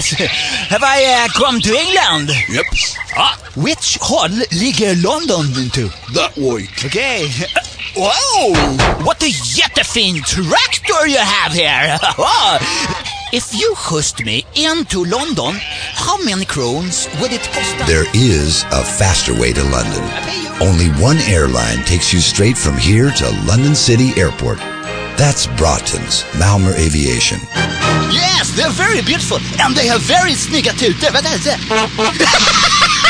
Yes. Have I come to England? Yep. Which hall ligger London into? That way. Okay. Wow! What a jättefin tractor you have here! If you host me into London, how many crowns would it cost? There is a faster way to London. Only one airline takes you straight from here to London City Airport. That's Broughton's Malmer Aviation. Yes, they're very beautiful, and they have very snygga tutor.